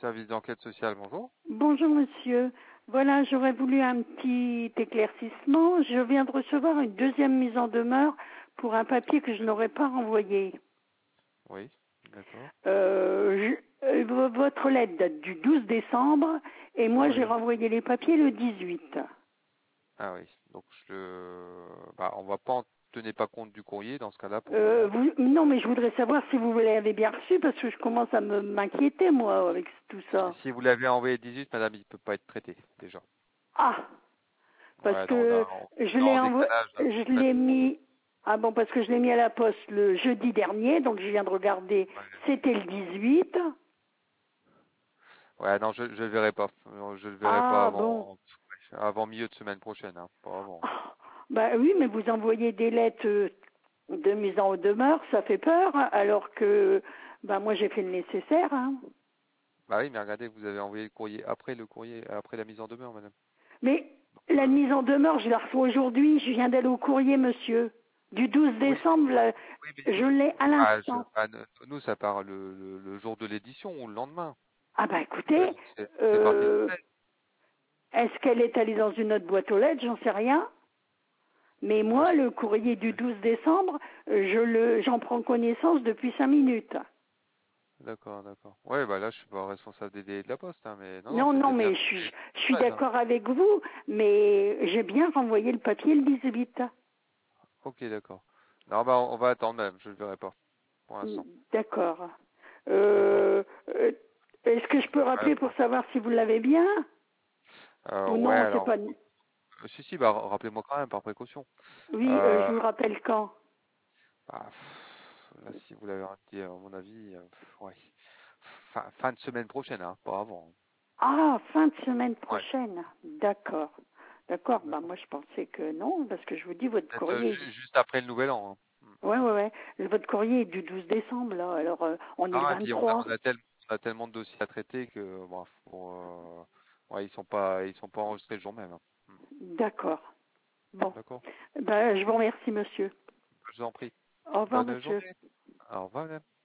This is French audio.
Service d'enquête sociale, bonjour. Bonjour monsieur. Voilà, j'aurais voulu un petit éclaircissement. Je viens de recevoir une deuxième mise en demeure pour un papier que je n'aurais pas renvoyé. Oui, d'accord. Votre lettre date du 12 décembre et moi j'ai Oui. renvoyé les papiers le 18. Ah oui. Donc on va pas en tenir pas compte du courrier dans ce cas-là pour le moment. Non, mais je voudrais savoir si vous l'avez bien reçu parce que je commence à m'inquiéter moi avec tout ça. Si vous l'avez envoyé le 18, madame, il peut pas être traité déjà. Ah, parce Ouais, non, que je on est l'ai en décalage là, sur je le l'ai traitement. mis. Ah bon, parce que je l'ai mis à la poste le jeudi dernier, donc je viens de regarder, Ouais. c'était le 18. Ouais, non, je le verrai pas. Je le verrai pas Ah bon. avant milieu de semaine prochaine, hein, pas avant. Ah, bah oui, mais vous envoyez des lettres de mise en demeure, ça fait peur, alors que bah moi j'ai fait le nécessaire. Hein. Bah oui, mais regardez, vous avez envoyé le courrier après la mise en demeure, madame. Mais la mise en demeure, je la reçois aujourd'hui, je viens d'aller au courrier, monsieur. Du 12 Oui, décembre, oui, mais je l'ai à l'instant. nous, ça part le jour de l'édition ou le lendemain. Ah bah Ouais, écoutez, donc c'est parti le euh, 13. est-ce qu'elle est allée dans une autre boîte aux lettres? J'en sais rien. Mais Ouais, moi, le courrier du 12 décembre, j'en prends connaissance depuis 5 minutes. d'accord, d'accord. Ouais, bah là, je suis pas responsable des délais de la poste, hein, mais non, Non, non, c'était bien mais fait je le suis 13, hein. d'accord avec vous, mais j'ai bien renvoyé le papier le 18. Ok, d'accord. Non, bah, on va attendre, madame, je le verrai pas, pour l'instant. D'accord. D'accord? Euh, euh, Est-ce que je peux Ouais, rappeler pour savoir si vous l'avez bien? Ou ouais, non, c'est alors, pas... si, bah, rappelez-moi quand même, par précaution. Oui, je Euh, vous rappelle quand? là, si vous l'avez dit, à mon avis, ouais. Fin de semaine prochaine, hein, pas avant. Ah, fin de semaine Ouais, prochaine. D'accord. D'accord. Bah d'accord. moi je pensais que non, parce que je vous dis votre Peut-être courrier. juste après le nouvel an, hein. Ouais, ouais, ouais. Votre courrier est du 12 décembre là. Alors on est le Non, et puis 23. on a tellement de dossiers à traiter que bon, ouais, ils sont pas enregistrés le jour même, hein. D'accord. Bon. D'accord. Ben je vous remercie, monsieur. Je vous en prie. Au revoir, Bonne monsieur. journée. Au revoir, madame.